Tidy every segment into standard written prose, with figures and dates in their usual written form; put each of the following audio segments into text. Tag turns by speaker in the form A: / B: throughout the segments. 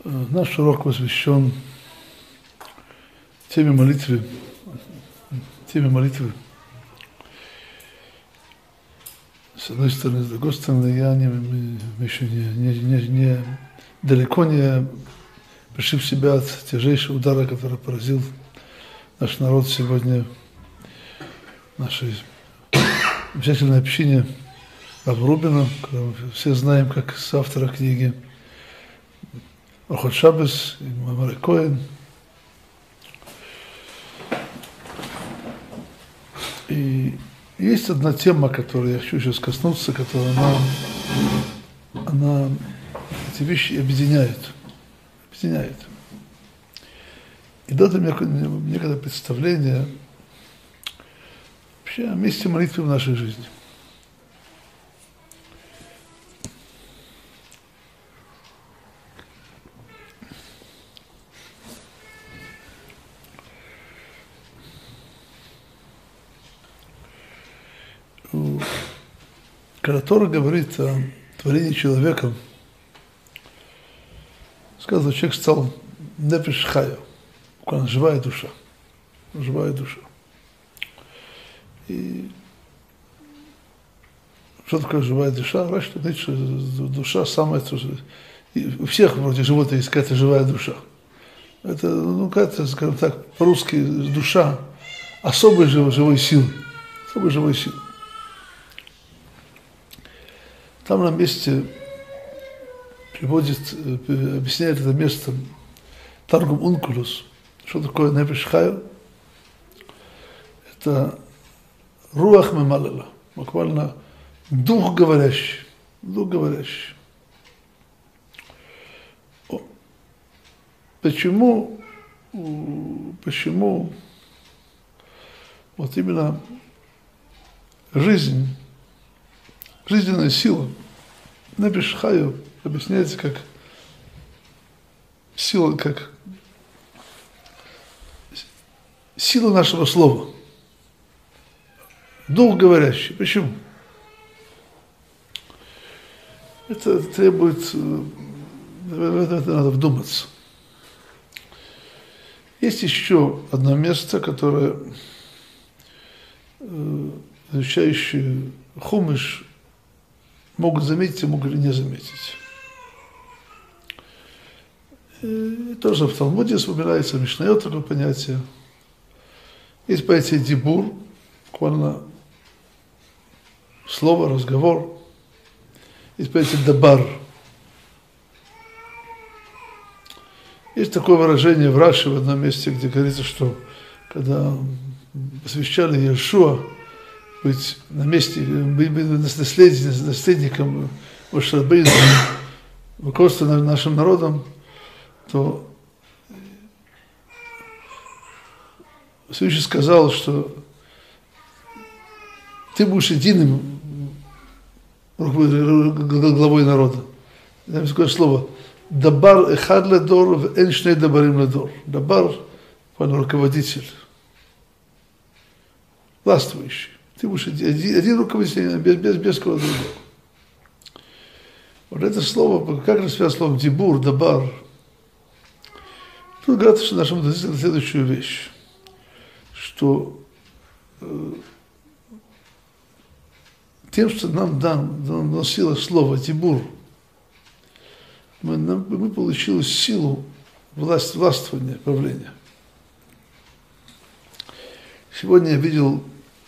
A: Наш урок посвящен теме молитвы. С одной стороны, с другой стороны, мы еще далеко не пришли в себя от тяжелейшего удара, который поразил наш народ сегодня, нашей замечательной общине Рава Рубина, которого мы все знаем как соавтора книги Орхот Шабес и Майморей Коэн. И есть одна тема, которую я хочу сейчас коснуться, которая она эти вещи объединяет. И дает мне некое представление вообще о месте молитвы в нашей жизни. Когда Тора говорит о творении человека, сказано, человек стал нефеш хая, буквально живая душа. И что такое живая душа? Раньше говорит, что душа самая... У всех вроде животных есть какая-то живая душа. Это, какая-то, скажем так, по-русски душа особой живой силы. Там на месте объясняет это место Таргум Ункулус. Что такое нефеш хая? Это руах мемалела, буквально дух говорящий. Почему вот именно жизненная сила, нефеш хая объясняется как сила нашего слова. Дух говорящий. Почему? Это требует, это надо вдуматься. Есть еще одно место, которое изучающие хумыш могут заметить, а могут и не заметить. И тоже в Талмуде вспоминается Мишнайот такое понятие. Есть понятие дибур, буквально слово, разговор. Есть понятие дабар. Есть такое выражение в Раши в одном месте, где говорится, что когда посвящали Иешуа быть на месте, быть наследником Моше Рабейну, руководствовать нашим народом, то Всевышний сказал, что ты будешь единым главой народа. Там есть такое слово «дабар эхад ледор, эн шней дабарим ледор». Дабар – руководитель, властвующий. Ты будешь один руководитель, без кого другого. Вот это слово, как рассвязано словом дибур, дабар. Тут говорят, что нашему дадут следующую вещь, что тем, что нам носило слово дибур, мы получили силу властвования, правления. Сегодня я видел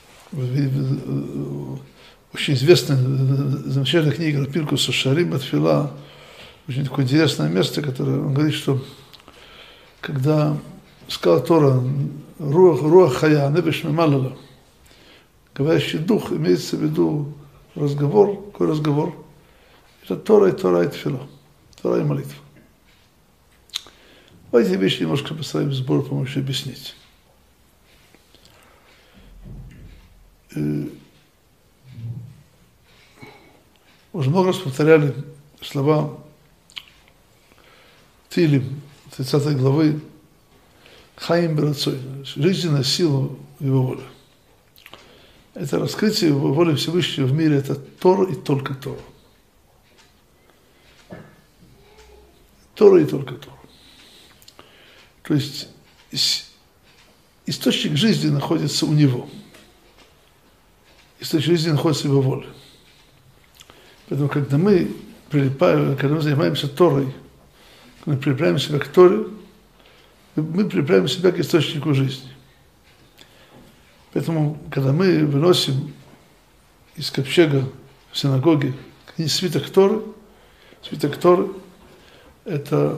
A: очень известная, замечательная книга Пилкуса Шарим Атфила, очень такое интересное место, которое он говорит, что когда сказал Тора руах хая, нефеш мемалела, говорящий дух, имеется в виду разговор, какой разговор? Это Тора и Тфила, Тора и молитва. Эти вещи немножко постараемся сбор помочь объяснить. Уже много раз повторяли слова Тилим, 30 главы, Хаим Берацой, жизненная сила его воли. Это раскрытие воли Всевышнего в мире, это Тора и только Тора. Тора и только Тора. То есть источник жизни находится у него. Источник жизни находится в его воле. Поэтому, когда мы прилипаем, когда мы занимаемся Торой, когда мы прилепляем себя к Торе, мы прилепляем себя к источнику жизни. Поэтому, когда мы выносим из ковчега в синагоге свиток Торы, это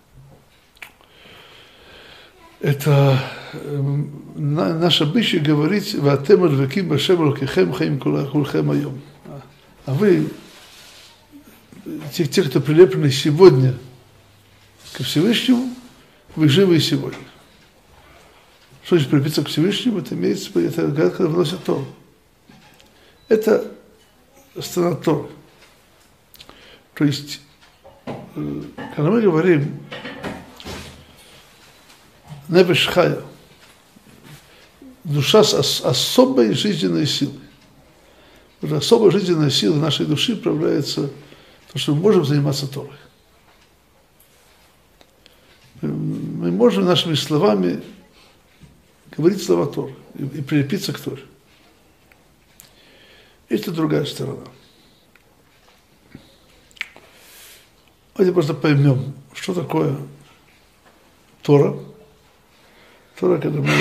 A: наш обычай говорить «Ваатем адвеким б'Ашем элокейхем хаим кулхем айом». А вы, те, кто прилеплены сегодня ко Всевышнему, вы живы и сегодня. Что значит прилепиться к Всевышнему? Это имеется в виду, это когда выносят Тору. Это страна Торы. То есть, когда мы говорим «Нефеш хая», душа с особой жизненной силой. Особая жизненная сила нашей души проявляется в том, что мы можем заниматься Торой. Мы можем нашими словами говорить слова Торы и прилепиться к Торе. Это другая сторона. Давайте просто поймем, что такое Тора. Тора, когда мы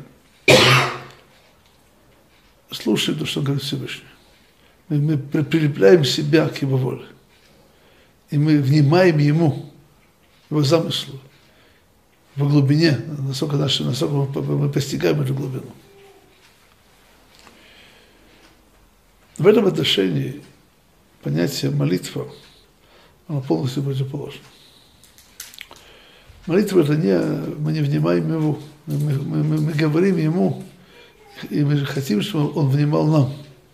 A: слушаем то, что говорит Всевышний. Мы прилепляем себя к его воле. И мы внимаем ему, его замыслу, в глубине, насколько мы постигаем эту глубину. В этом отношении понятие молитва, оно полностью противоположно. Молитва это мы не внимаем его, мы говорим ему, и мы же хотим, чтобы он внимал нам.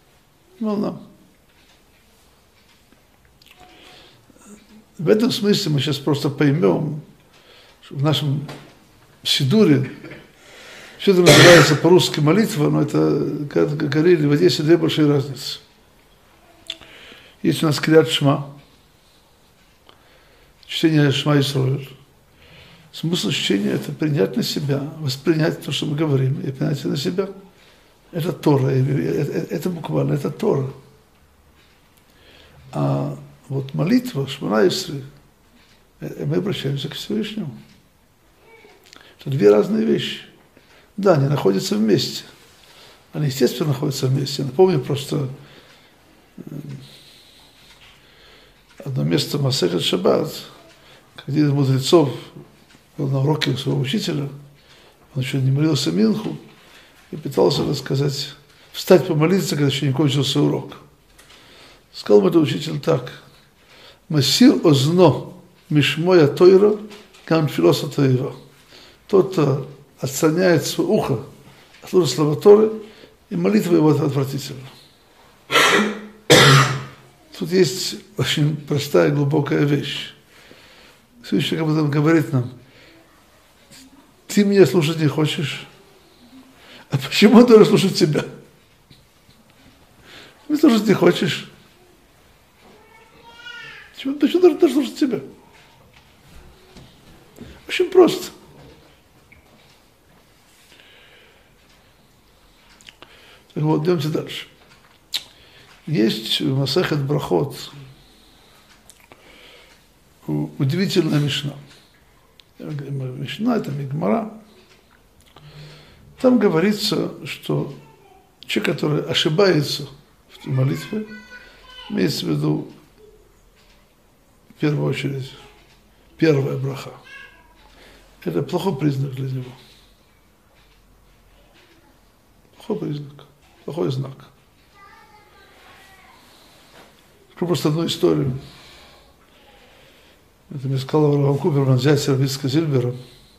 A: В этом смысле мы сейчас просто поймем, что в нашем сидуре все это называется по-русски молитва, но это, как говорили, в Одессе две большие разницы. Есть у нас Криат Шма, чтение Шма Исроэль. Смысл чтения – это принять на себя, воспринять то, что мы говорим, и принять это на себя. Это Тора, это буквально, это Тора. А вот молитва, Шмона Исры, мы обращаемся к Всевышнему. Это две разные вещи. Да, они находятся вместе. Они, естественно, находятся вместе. Я напомню просто одно место Масехет Шаббат, когда один из мудрецов был на уроке у своего учителя, он еще не молился Минху, и пытался, так сказать, встать помолиться, когда еще не кончился урок. Сказал ему этот учитель так: «Масир озно мишмоя тойра кам филоса тойра». Тот, кто отстраняет свое ухо от службы слова Торы, и молитва его отвратительна. Тут есть очень простая и глубокая вещь. Всевышний как будто говорит нам: ты меня слушать не хочешь, а почему он должен слушать тебя? Ты слушать не хочешь. Почему он должен слушать тебя? Очень просто. Так вот, идемте дальше. Есть в Масехет Брахот удивительная мишна. Мишна, это Мигмара. Там говорится, что человек, который ошибается в молитве, имеется в виду, в первую очередь, первая браха. Это плохой признак для него. Плохой признак, плохой знак. Скажу просто одну историю. Это мне сказал Авраам Куперман, зять Равицка Зильбера.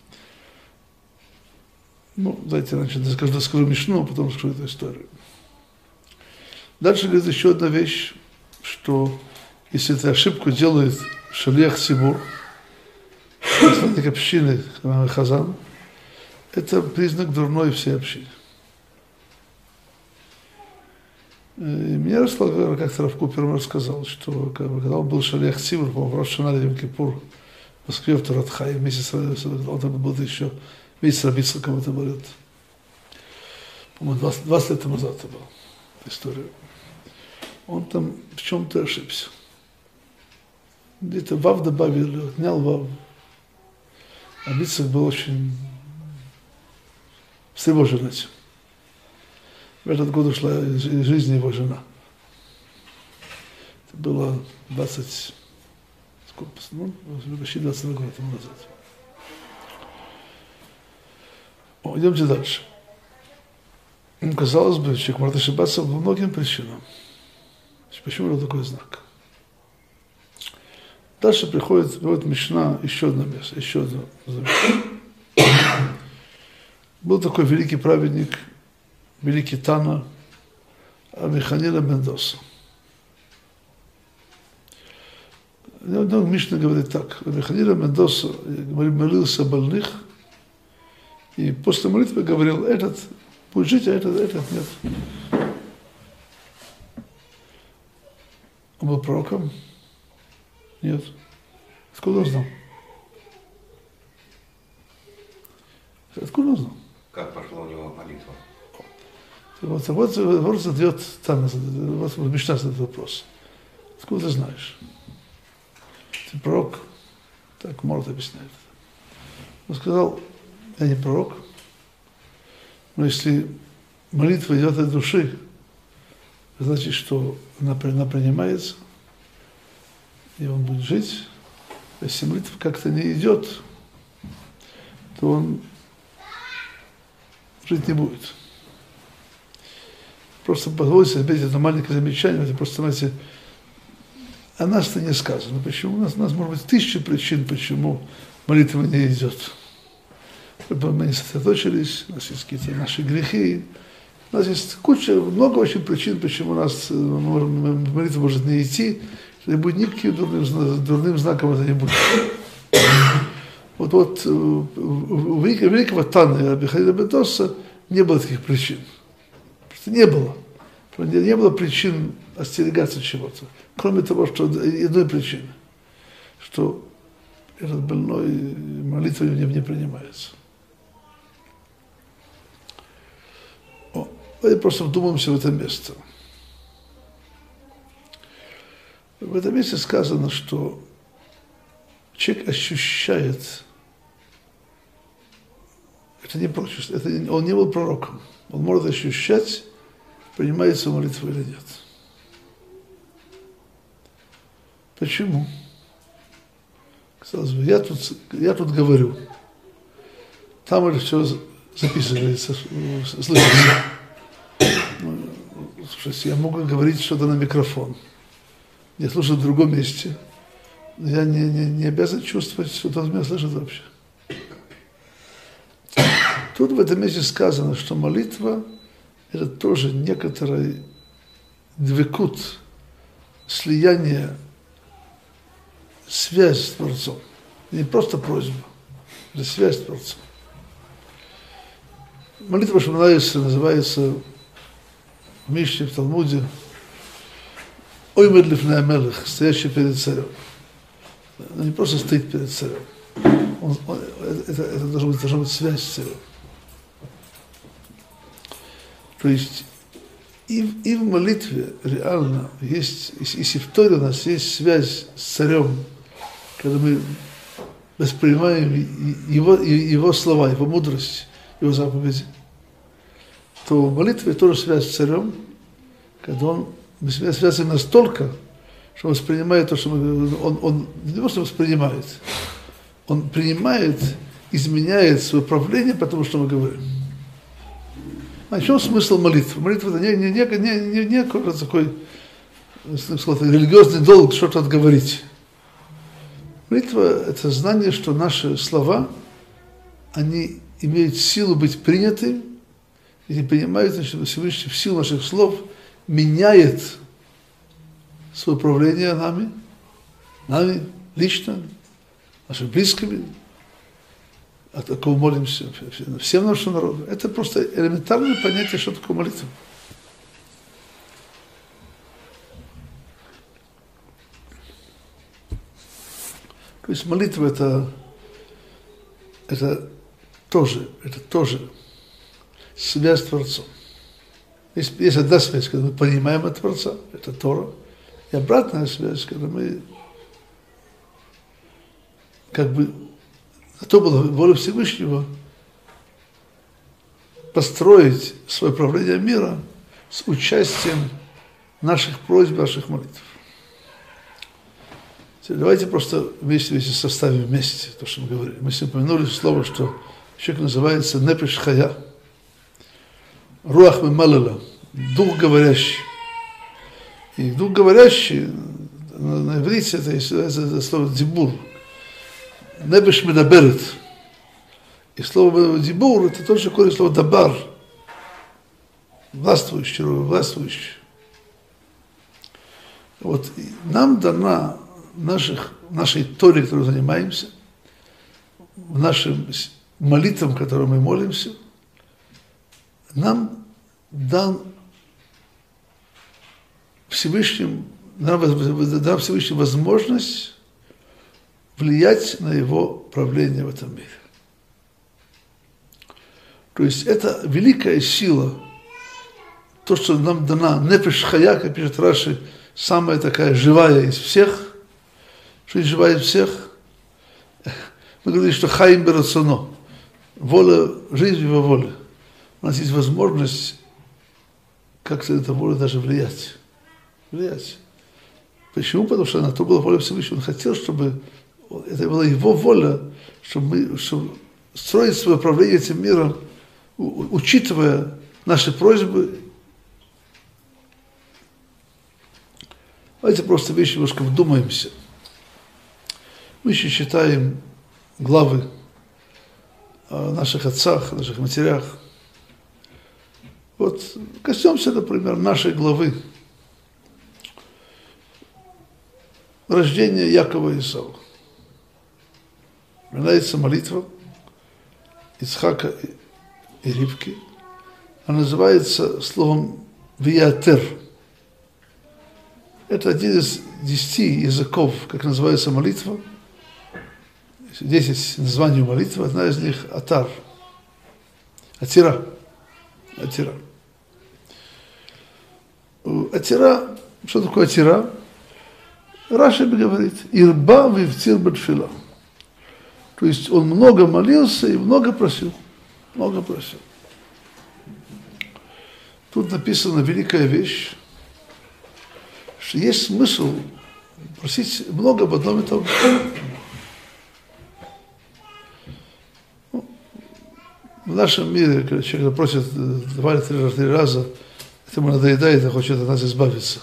A: Ну, дайте раньше доскажу мишну, а потом скажу эту историю. Дальше говорит еще одна вещь, что если эту ошибку делает шалех цибур, наследник общины Хазан, это признак дурной всей общины. И мне как-то Рав Куперман рассказал, что когда он был шалех цибур, по-моему, в Рош ха-Шана или Йом Кипур, в Москве, в Туратхае, вместе с он там был еще, вместе с Рабицкаком это был. По-моему, 20 лет назад это была история. Он там в чем-то ошибся. Где-то вав добавили, отнял вав. А Бицак был очень встревожен этим. В этот год ушла из жизни его жена. Это было 20, сколько, ну, почти 22 года тому назад. Идемте дальше. Казалось бы, человек может ошибаться по многим причинам. Почему это такой знак? Дальше приходит Мишна, еще одно место, еще одно замечание. Был такой великий праведник, великий Тана, Миханила Мендоса. Мишна говорит так: Миханила Мендоса молился больных, и после молитвы говорил: этот будет жить, а этот нет. Он был пророком? Нет. Откуда он знал? Откуда он знал?
B: Как пошла у него молитва?
A: Вот задает там, вот Мишна задает вопрос. Откуда ты знаешь? Ты пророк? Так Морд объясняет. Он сказал: я не пророк, но если молитва идет от души, значит, что она принимается, и он будет жить. Если молитва как-то не идет, то он жить не будет. Просто позвольте себе это маленькое замечание, это просто, знаете, о нас-то не сказано. Почему? У нас может быть 1000 причин, почему молитва не идет. Мы не сосредоточились, у нас есть какие-то наши грехи, у нас есть много очень причин, почему у нас молитва может не идти, не будет никаким дурным знаком, это не будет. Вот у великого Таны Михаила Мендоса не было таких причин. Просто не было. Не было причин остерегаться чего-то. Кроме того, что одной причины, что этот больной молитва не принимается. Давайте просто вдумаемся в это место. В этом месте сказано, что человек ощущает, это не пророчество, он не был пророком, он может ощущать, принимается молитва или нет. Почему? Казалось бы, я тут говорю, там это все записывается, слышится. Слушайте, я могу говорить что-то на микрофон. Я слушаю в другом месте. Я не обязан чувствовать, что тот меня слышит вообще. Тут в этом месте сказано, что молитва – это тоже некоторый двекут, слияние, связь с Творцом. Не просто просьба, это связь с Творцом. Молитва Шмонаэсрей называется в Мишне, в Талмуде «Оймед лифней амелех», стоящий перед царем. Он не просто стоит перед царем. Это должна быть связь с царем. То есть и в молитве реально есть, если в Торе у нас есть связь с царем, когда мы воспринимаем его слова, его мудрость, его заповеди, то в молитве тоже связь с царем, когда мы связаны настолько, что воспринимает то, что он не просто воспринимает, он принимает, изменяет свое правление, потому что мы говорим. А в чем смысл молитвы? Молитва это не какой-то такой, религиозный долг что-то отговорить. Молитва – это знание, что наши слова, они имеют силу быть приняты, и принимают, значит, Всевышний в силу наших слов меняет свое управление нами лично, нашими близкими, от кого молимся, всем нашему народу. Это просто элементарное понятие, что такое молитва. То есть молитва это тоже связь с Творцом. Есть одна связь, когда мы понимаем от Творца, это Тора, и обратная связь, когда мы как бы, то была воля Всевышнего построить свое правление мира с участием наших просьб, наших молитв. Давайте просто вместе составим вместе то, что мы говорили. Мы сегодня упомянули слово, что человек называется непеш хая, руах мемалела, дух говорящий. И дух говорящий, на иврите это слово дибур, непеш медаберет. И слово дибур это тоже корень слова дабар, властвующий, властвующий. Вот нам дана в нашей Торе, которой мы занимаемся, в нашим молитвам, которым мы молимся, нам дан Всевышний возможность влиять на его правление в этом мире. То есть это великая сила, то, что нам дана, непеш хая, как пишет Раши, самая такая живая из всех. Что есть живая из всех? Мы говорили, что хаим берацоно, воля, жизнь в его воле. У нас есть возможность как-то эту волю даже влиять. Почему? Потому что на то была воля Всевышнего. Он хотел, чтобы это была его воля, чтобы строить свое правление этим миром, учитывая наши просьбы. Давайте просто вещи немножко вдумаемся. Мы еще читаем главы о наших отцах, о наших матерях. Вот коснемся, например, нашей главы. Рождение Якова и Исава. Упоминается молитва Ицхака и Ривки. Она называется словом «виятер». Это один из 10 языков, как называется молитва. 10 названий молитвы, одна из них атар. Атира. Атира, что такое атира? Раши говорит, ирба вивтир батфила. То есть он много молился и много просил. Тут написана великая вещь, что есть смысл просить много об одном и том же. В нашем мире, когда человек просит 2 или 3 раза, это ему надоедает и хочет от нас избавиться.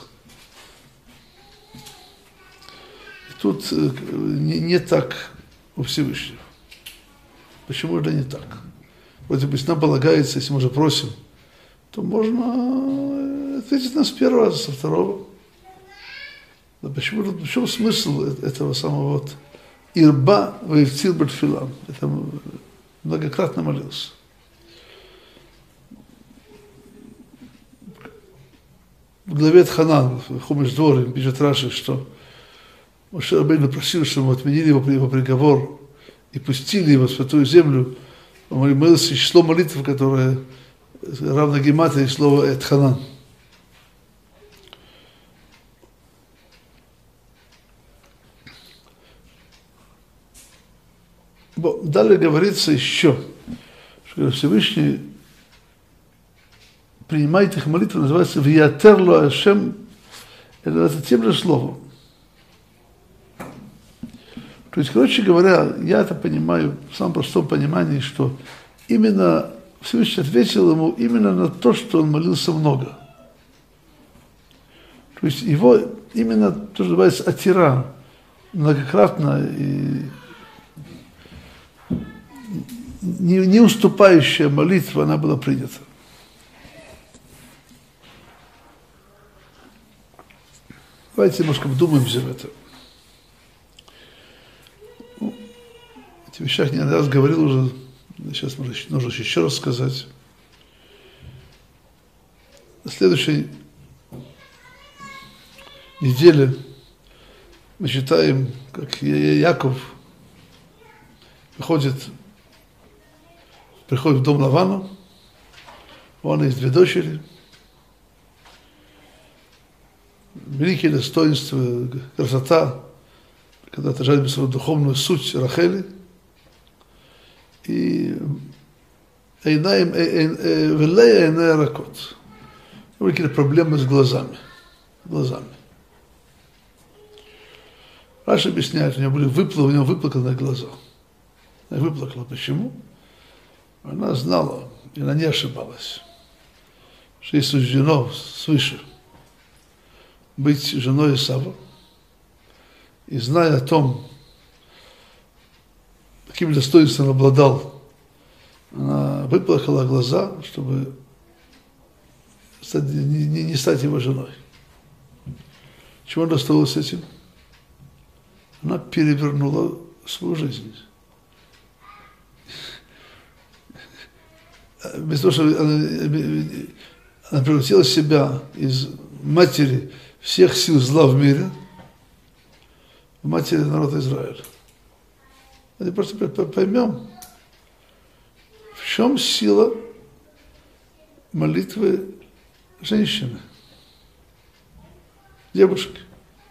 A: И тут не так у Всевышнего. Почему же не так? Вроде бы, если нам полагается, если мы уже просим, то можно ответить нас с первого раза, со второго. Но почему, в чем смысл этого самого вот ирба ваевтир батфила? Это многократно молился. В главе Тханан, в Хумеш Дворим, пишет Раши, что Моше Рабейну просил, чтобы ему отменили его приговор и пустили его в святую землю. Он молился число молитв, которое равно гематрии слова Этханан. Далее говорится еще, что Всевышний принимает их молитвы, называется «Виятерло Ашем», это тем же словом. То есть, короче говоря, я это понимаю в самом простом понимании, что именно Всевышний ответил ему именно на то, что он молился много. То есть его именно то, что называется атира, многократно и не уступающая молитва, она была принята. Давайте немножко вдумаемся в это. Эти вещах не раз говорил уже, сейчас нужно еще раз сказать. На следующей неделе мы читаем, как Яков приходит в дом Лавана, у Лавана есть 2 дочери, великие достоинства, красота, когда отражает свою духовную суть Рахели, и Велея Энея Ракот. Какие-то проблемы с глазами. Раша объясняет, у него выплаканы глаза. Она выплакала. Почему? Она знала, и она не ошибалась, что ей суждено свыше быть женой Исава, и зная о том, каким достоинством обладал, она выплакала глаза, чтобы не стать его женой. Чего она осталась с этим? Она перевернула свою жизнь. Вместо того, что она превратила себя из матери всех сил зла в мире в матери народа Израиля. Мы просто поймем, в чем сила молитвы женщины, девушки.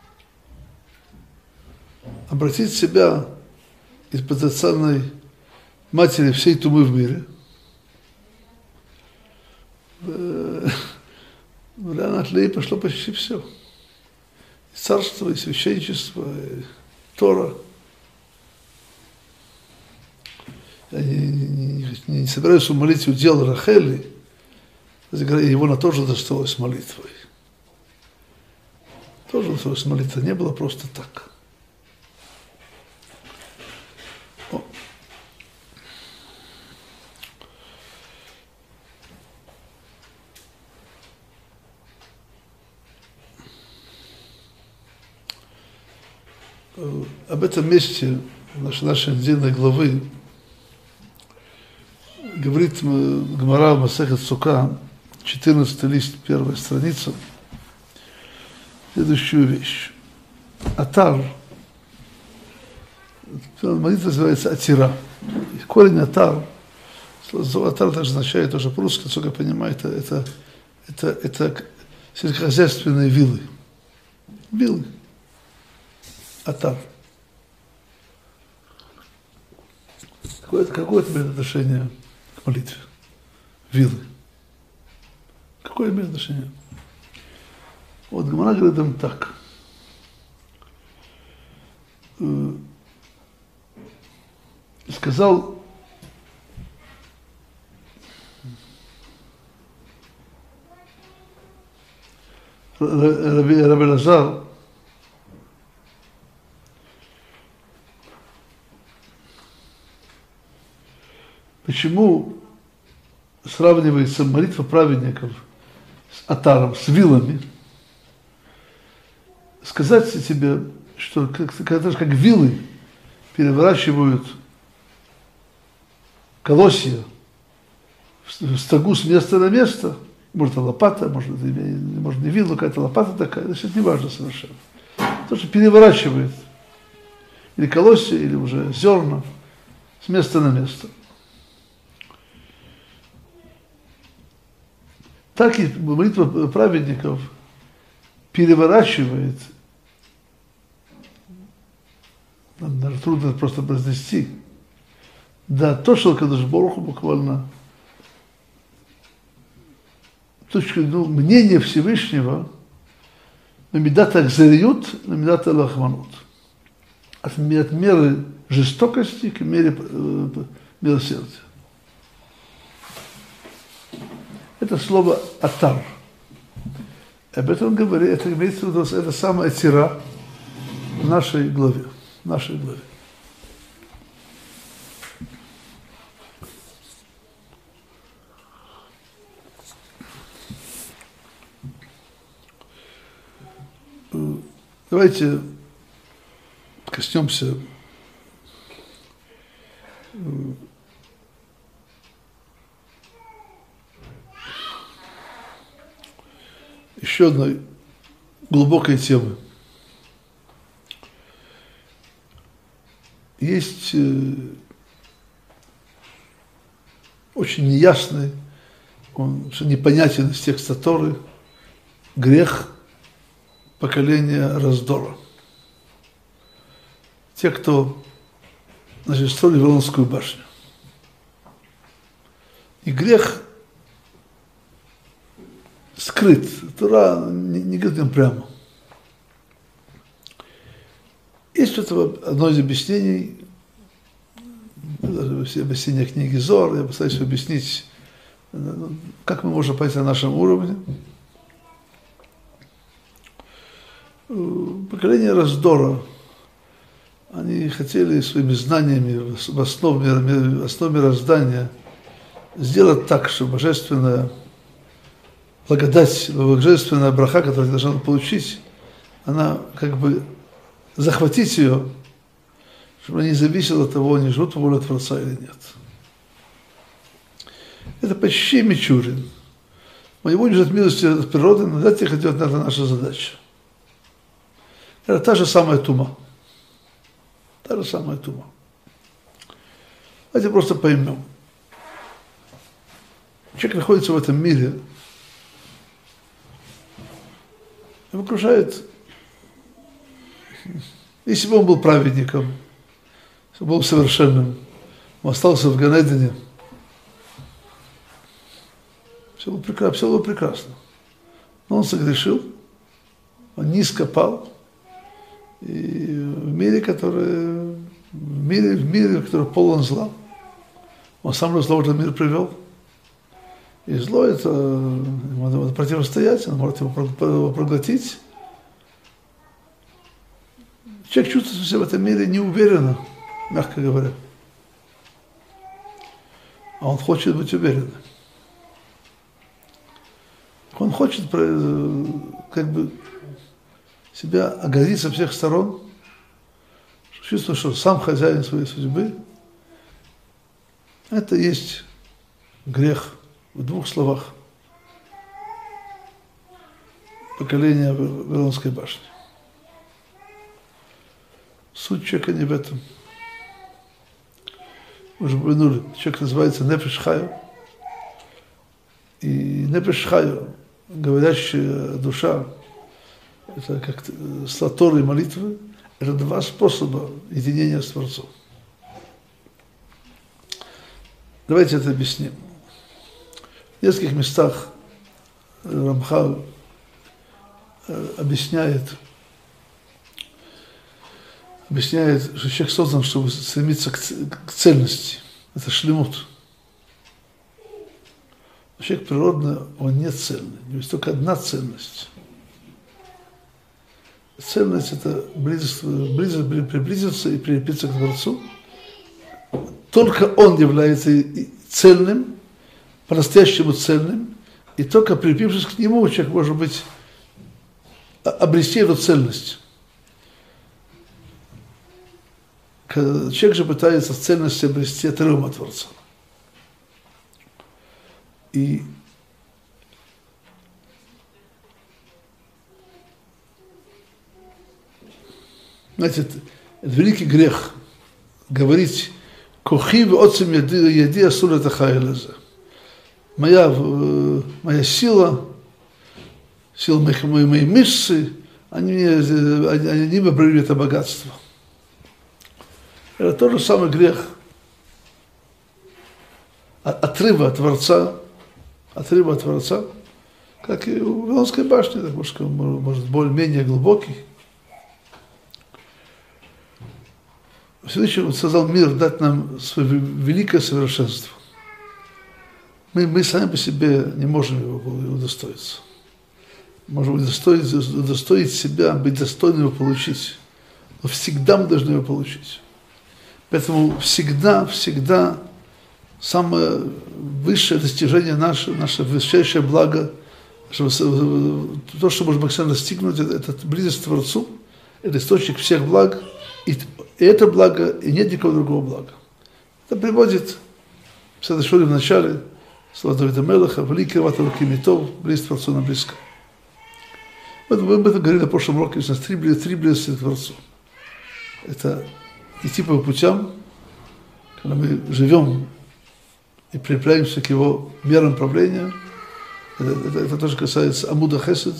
A: Обратить себя из потенциальной матери всей тумы в мире в Леонат Лей пошло почти все. И царство, и священничество, и Тора. Я не собираюсь умолить удел Рахели, его она тоже досталась молитвой. Тоже досталась молитва, не было просто так. Об этом месте нашей недельной главы говорит Гемара Масехет Сука, 14 лист, 1 страница, следующую вещь. Атар, молитва называется Атира. И корень Атар, слово Атар также означает, тоже по-русски, насколько я понимаю, это сельскохозяйственные виллы. Виллы. Атар. Какое это имеет отношение к молитве? Виллы. Какое имеет отношение? Вот Гемара говорит им так. Сказал Раби Элазар, почему сравнивается молитва праведников с Атаром, с вилами? Сказать тебе, что как вилы переворачивают колосья в стогу с места на место, может, это лопата, может, не вилла, какая-то лопата такая, значит, это не важно совершенно. То, что переворачивает или колосья, или уже зерна с места на место. Так и молитва праведников переворачивает, нам даже трудно просто произнести, да, то, что Кадош Барух Ху буквально, точка, мнение Всевышнего, намидата акзариют, намидата лахманут. От меры жестокости к мере милосердия. Это слово «атар». Об этом говорит, это имеется в виду, это самая тира в нашей главе. Давайте коснемся еще одной глубокой темы. есть очень неясный, он непонятен из текста Торы, грех поколения раздора. Те, кто, значит, строили Вавилонскую башню. И грех скрыт. Тора не говорит им прямо. Есть одно из объяснений, даже все объяснения книги Зор, я постараюсь объяснить, как мы можем понять на нашем уровне. Поколение раздора, они хотели своими знаниями в основе мироздания сделать так, чтобы божественная благодать, божественная браха, которую они должны получить, она как бы захватить ее, чтобы она не зависела от того, они живут по воле Творца или нет. Это почти Мичурин. Мы его не ждет милости от природы, но дать их идет, это наша задача. Это та же самая тума. Та же самая тума. Давайте просто поймем. Человек находится в этом мире, его окружает, если бы он был праведником, если бы он был совершенным, он остался в Ганедене, все было прекрасно. Но он согрешил, он низко пал, и в мире, который полон зла, он сам зло в этот мир привел. И зло это надо противостоять, он может его проглотить. Человек чувствует себя в этом мире неуверенно, мягко говоря. А он хочет быть уверенным. Он хочет как бы себя оградить со всех сторон, чувствует, что сам хозяин своей судьбы. Это есть грех в двух словах. Поколение Вавилонской башни. Суть человека не в этом. Мы уже упомянули, человек называется Нефеш Хаю. И Нефеш Хаю, говорящая душа, это как слова Торы и молитвы, это два способа единения с Творцом. Давайте это объясним. В нескольких местах Рамхаль объясняет, что человек создан, чтобы стремиться к цельности. Это шлемут. Но человек природно, он не цельный. У него есть только одна ценность. Цельность – это приблизиться и прилепиться к Творцу. Только Он является цельным, по-настоящему цельным, и только прилепившись к Нему, человек может быть, обрести эту цельность. Человек же пытается цельность обрести от Рыма Творца. И знаете, это великий грех говорить «Кохи в отцем яди асур это хайлезе». Моя сила моей мышцы, они мне обрели это богатство. Это тот же самый грех отрыва от Творца, как и у Вавилонской башни, так, может более-менее глубокий. Всевышний создал мир, дать нам свое великое совершенство. Мы сами по себе не можем его удостоиться. Можем удостоить себя, быть достойным его получить. Но всегда мы должны его получить. Поэтому всегда самое высшее достижение наше высочайшее благо, то, что можно максимально достигнуть, это близость к Творцу, это источник всех благ, и это благо, и нет никакого другого блага. Это приводит, все дошли в начале, слова Давида Мелеха, великий рват руки метов, близость к Творцу на близко. Мы об этом говорили на прошлом уроке, у нас три близости к Творцу. Это идти по путям, когда мы живем и приправимся к его мерам правления. Это тоже касается Амуда Хесед,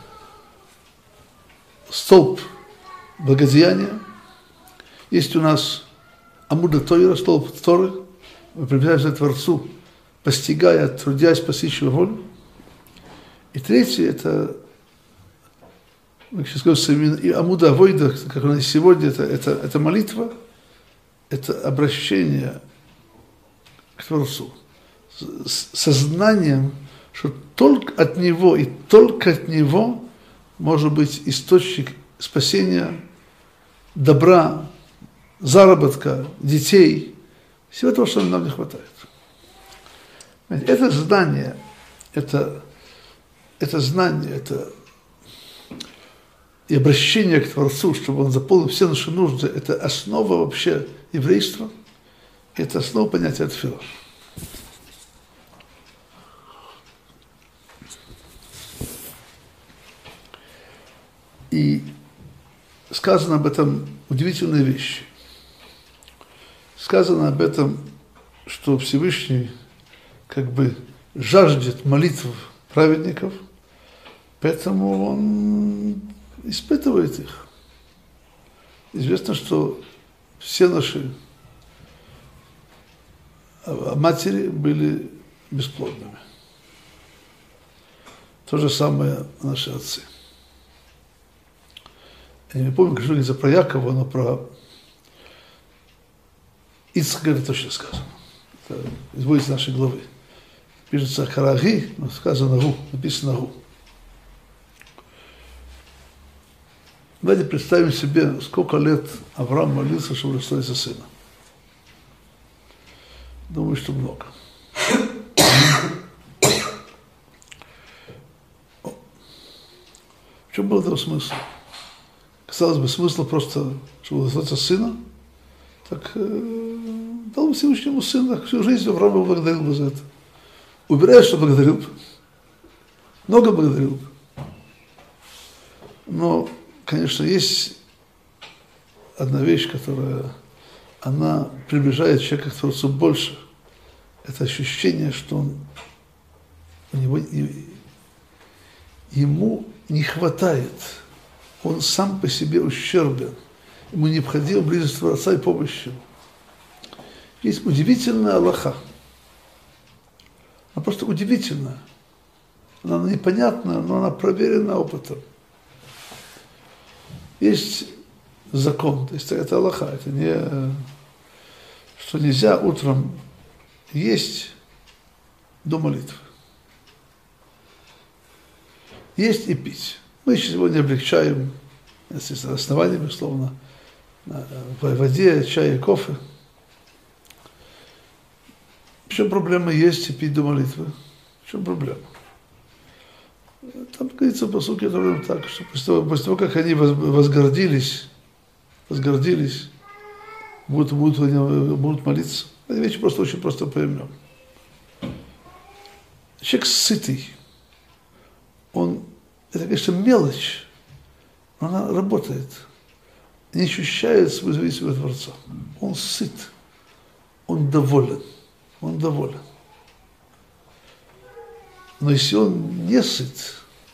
A: столб благодеяния. Есть у нас Амуда Тойра, столб Торы. Мы приближаемся к Творцу, постигая, трудясь, постичь его волю. И третье, это, мы сейчас скажем, и Амуда Авойда, как у нас сегодня, это молитва, это обращение к Творцу. С сознанием, что только от Него и только от Него может быть источник спасения, добра, заработка, детей, всего того, что нам не хватает. Это знание, это и обращение к Творцу, чтобы Он заполнил все наши нужды, это основа вообще еврейства, это основа понятия тфила. И сказано об этом удивительные вещи. Сказано об этом, что Всевышний как бы жаждет молитв праведников, поэтому он испытывает их. Известно, что все наши матери были бесплодными. То же самое наши отцы. Я не помню, что говорится про Якова, но про Ицхака это точно сказано. Это изводится из нашей главы. Пишется Хараги, но сказано Гу, написано Гу. Давайте представим себе, сколько лет Авраам молился, чтобы удостоиться сына. Думаю, что много. В чем был этого смысл? Казалось бы, смысл просто, чтобы удостоиться сына, так дал бы Всевышнему сына, так всю жизнь Авраам его благодарил бы за это. Убирает, что благодарил бы. Много благодарил бы. Но, конечно, есть одна вещь, которая, она приближает человека к Творцу больше. Это ощущение, что ему не хватает. Он сам по себе ущербен. Ему необходима близость Творца и помощь ему. Есть удивительная Аллаха. Она просто удивительная. Она непонятная, но она проверена опытом. Есть закон, то есть это Аллаха, это не, что нельзя утром есть до молитвы. Есть и пить. Мы сегодня облегчаем, с основаниями, безусловно, в воде, чай и кофе. В чем проблема есть и пить до молитвы? В чем проблема? Там говорится по сути так, что после того, как они возгордились, будут молиться. Эти вещи просто очень просто поймем. Человек сытый, это, конечно, мелочь, но она работает. Не ощущает свою зависимость от Творца. Он сыт, он доволен. Но если он не сыт,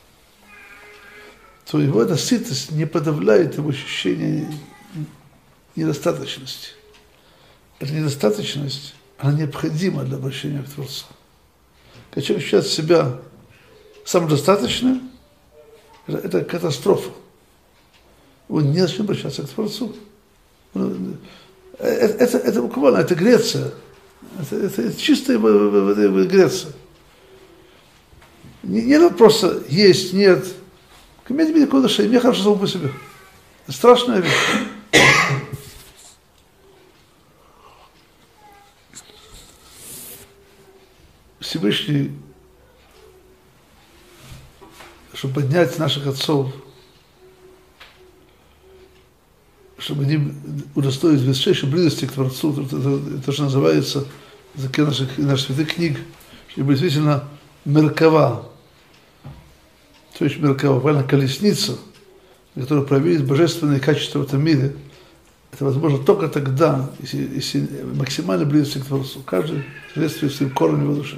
A: то его эта сытость не подавляет его ощущение недостаточности. Эта недостаточность, она необходима для обращения к Творцу. Когда человек ощущает себя самодостаточным, это катастрофа. Он не зачем обращаться к Творцу. Это буквально, это Греция. Это чистая Греция. Не надо просто есть, нет. Имейте в виду, какое отношение. Мне хорошо само по себе. Это страшная вещь. Всевышний, чтобы поднять наших отцов, чтобы они удостоились высочайшей близости к Творцу, это что называется в языке наших святых книг, чтобы действительно меркава, то есть меркава, буквально колесница, которая проявит божественные качества в этом мире, это возможно только тогда, если максимально близко к Творцу. Каждый соответствует своим корням его души.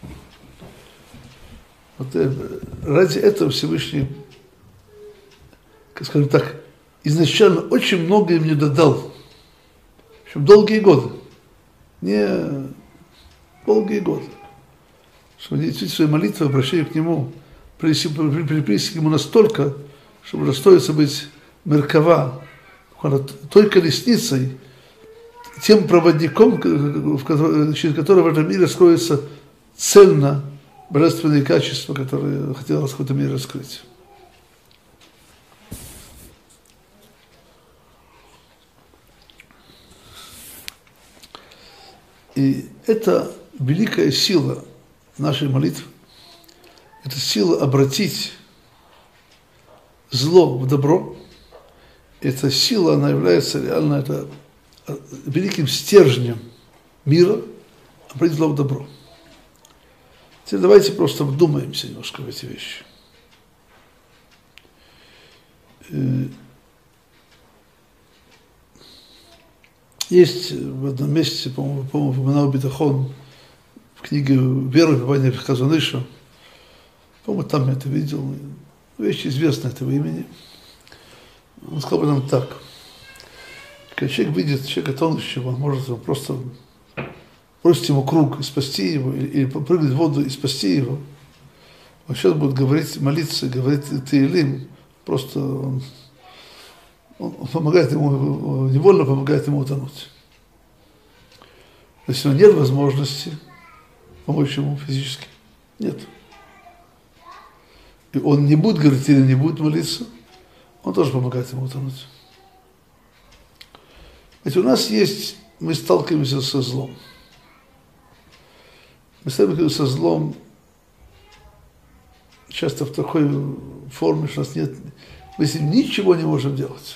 A: Вот ради этого Всевышний, скажем так, изначально очень многое мне додал. В общем, долгие годы. Не долгие годы. Чтобы действительно свои молитвы, обращение к Нему, привести к Нему настолько, чтобы достоиться быть меркава, той колесницей, тем проводником, через который в этом мире раскроется цельно божественные качества, которые хотел в какой-то мере раскрыть. И это великая сила нашей молитвы. Это сила обратить зло в добро. Эта сила, она является реально это великим стержнем мира, обратить зло в добро. Теперь давайте просто вдумаемся немножко в эти вещи. Есть в одном месте, по-моему, в Манау Битахон, в книге «Вера и упование Хазаныша», по-моему, там я это видел, вещь известна этого имени. Он сказал нам так: когда человек видит человека тонущего, он может просто бросить ему круг и спасти его, или прыгнуть в воду и спасти его. Он сейчас будет говорить, молиться, говорить Теилим, просто он помогает ему, невольно помогает ему утонуть. Если у него нет возможности помочь ему физически, нет. И он не будет говорить или не будет молиться, он тоже помогает ему утонуть. Ведь у нас есть, мы сталкиваемся со злом. Мы сталкиваемся со злом часто в такой форме, что у нас нет, мы с ним ничего не можем делать.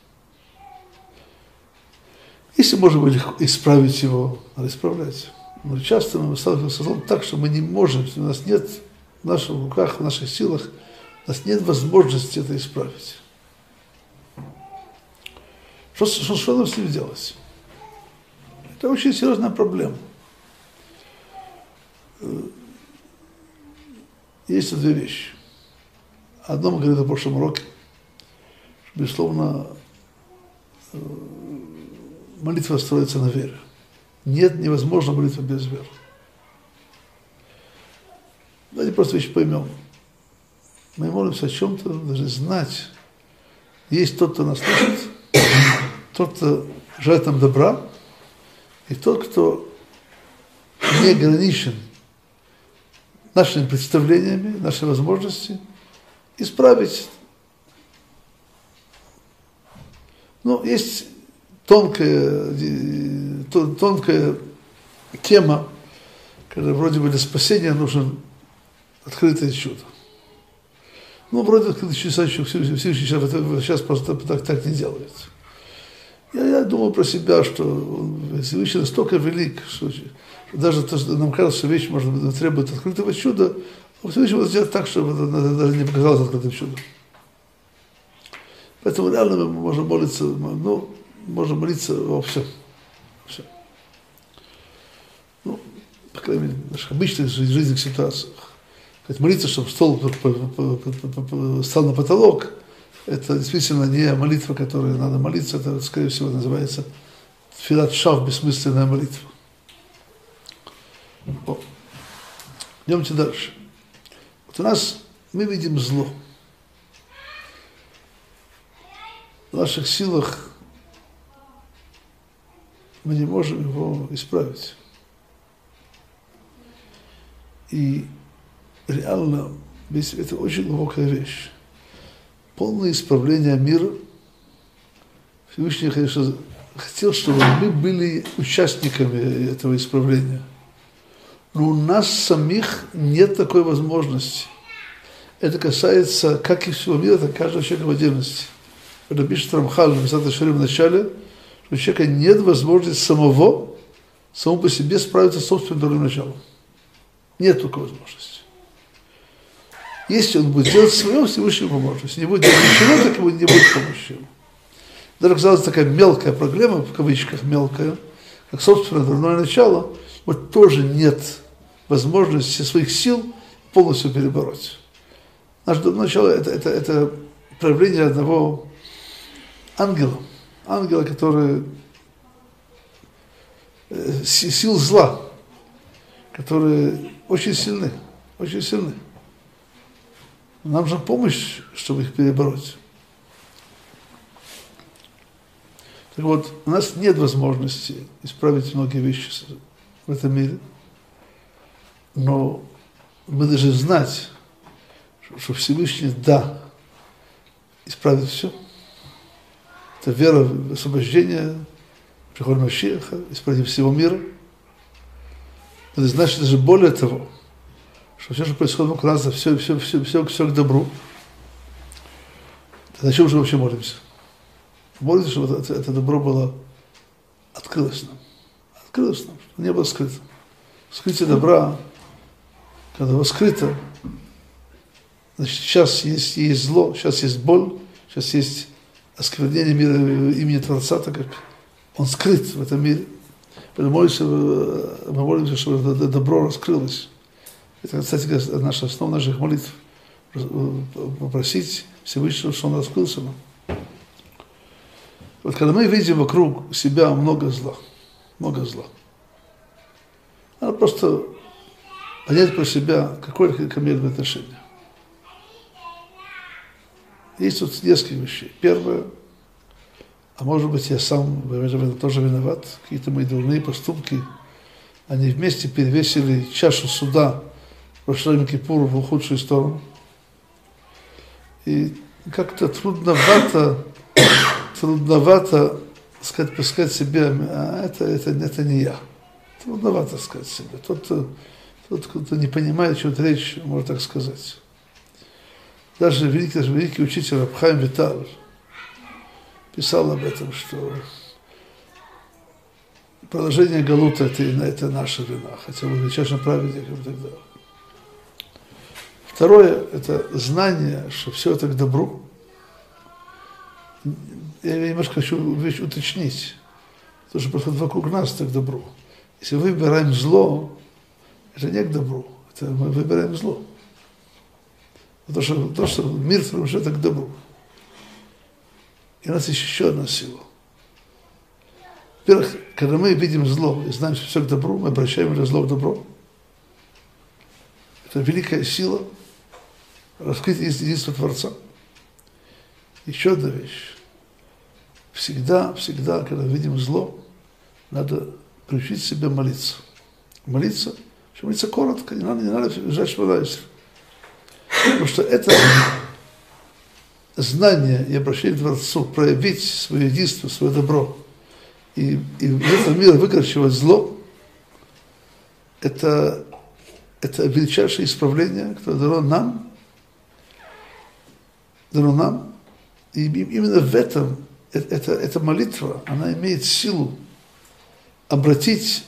A: Если можем легко исправить его, надо исправлять. Но часто мы сталкиваемся со злом так, что мы не можем, у нас нет в наших руках, в наших силах, у нас нет возможности это исправить. Что нам с ним делать? Это очень серьезная проблема. Есть две вещи. Одно мы говорили в прошлом уроке, что, безусловно, молитва строится на вере. Нет, невозможно молитва без веры. Давайте просто вещи поймем. Мы молимся о чем-то, даже знать. Есть тот, кто нас слышит, тот, кто желает нам добра, и тот, кто не ограничен нашими представлениями, нашей возможности исправить. Ну, есть тонкая тема, когда вроде бы для спасения нужно открытое чудо. Ну, вроде открытое чудо сейчас просто так не делается. Я думаю про себя, что Всевышний настолько велик, что даже то, что нам кажется, что вещь может требует открытого чуда, а Всевышний может сделать так, чтобы это даже не показалось открытым чудом. Поэтому реально мы можем молиться, можем молиться во всем. Все. Ну, по крайней мере, в наших обычных жизненных ситуациях. Молиться, чтобы стол стал на потолок, это действительно не молитва, которой надо молиться, это, скорее всего, называется тфилат шав, бессмысленная молитва. Идемте дальше. Вот у нас мы видим зло. В наших силах мы не можем его исправить. И реально, это очень глубокая вещь. Полное исправление мира. Всевышний, конечно, хотел, чтобы мы были участниками этого исправления. Но у нас самих нет такой возможности. Это касается, как и всего мира, так каждого человека в отдельности. Это пишет Рамхаль в начале, что у человека нет возможности самому по себе справиться с собственным дурным началом. Нет такой возможности. Если он будет делать свое, Всевышний поможет. Если не будет делать ничего, так ему не будет помощи ему. даже, казалось, такая мелкая проблема, в кавычках мелкая, как собственное дурное начало, вот тоже нет возможности своих сил полностью перебороть. Наше дурное начало это проявление одного ангела, который сил зла, которые очень сильны, очень сильны. Нам нужна помощь, чтобы их перебороть. Так вот, у нас нет возможности исправить многие вещи в этом мире, но мы должны знать, что Всевышний, да, исправит все. Это вера в освобождение, приход Машиаха, исправить всего мира. Это значит даже более того, что все, что происходит вокруг нас, все к добру. Тогда чего же вообще молимся? Молимся, чтобы это добро было открылось нам. Открылось нам, чтобы не было скрыто. Скрытие добра, когда оно скрыто, значит, сейчас есть зло, сейчас есть боль, сейчас есть осквернение мира имени Творца, так как он скрыт в этом мире. Мы молимся, чтобы это добро раскрылось. Это, кстати, наша основа наших молитв. Попросить Всевышнего, чтобы он раскрылся нам. Вот когда мы видим вокруг себя много зла, надо просто понять про себя, какое ко мне отношение. Есть тут несколько вещей. Первое, а может быть я сам тоже виноват, какие-то мои дурные поступки, они вместе перевесили чашу суда Рош Кипур в худшую сторону. И как-то трудновато сказать себе, а это не я. Трудновато сказать себе. Тот, кто не понимает, о чем речь, может так сказать. Даже великий учитель Рав Хаим Виталь писал об этом, что продолжение Галута это наша вина, хотя бы величайшим праведником и так далее. Второе, это знание, что все это к добру. Я немножко хочу вещь уточнить. То, что происходит вокруг нас, это к добру. Если мы выбираем зло, это не к добру, это мы выбираем зло. То, что мир уже это к добру. И у нас есть еще одна сила. Во-первых, когда мы видим зло и знаем, что все к добру, мы обращаем это зло к добру. Это великая сила раскрыть единство Творца. Еще одна вещь. Всегда, когда видим зло, надо приучить себя молиться. Молиться коротко, не надо бежать швыряться. Потому что это знание и обращение к Творцу, проявить свое единство, свое добро, и в этом мире выкорчевать зло, это величайшее исправление, которое дано нам. И именно в этом эта молитва, она имеет силу обратить,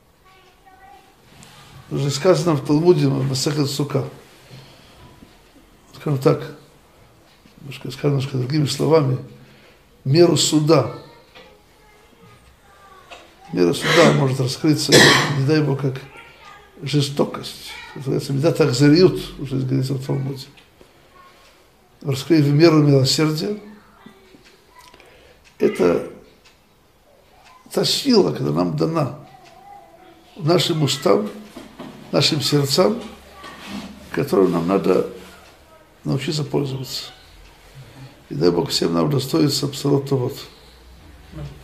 A: уже сказано в Талмуде, в Масехет Сука, скажем так, скажем другими словами, меру суда. Мера суда может раскрыться, не дай Бог, как жестокость. Это медат ахзариют, уже говорится в Талмуде. Раскрыть в меру милосердия. Это та сила, которая нам дана нашим устам, нашим сердцам, которой нам надо научиться пользоваться. И дай Бог всем нам достоится абсолютно вот.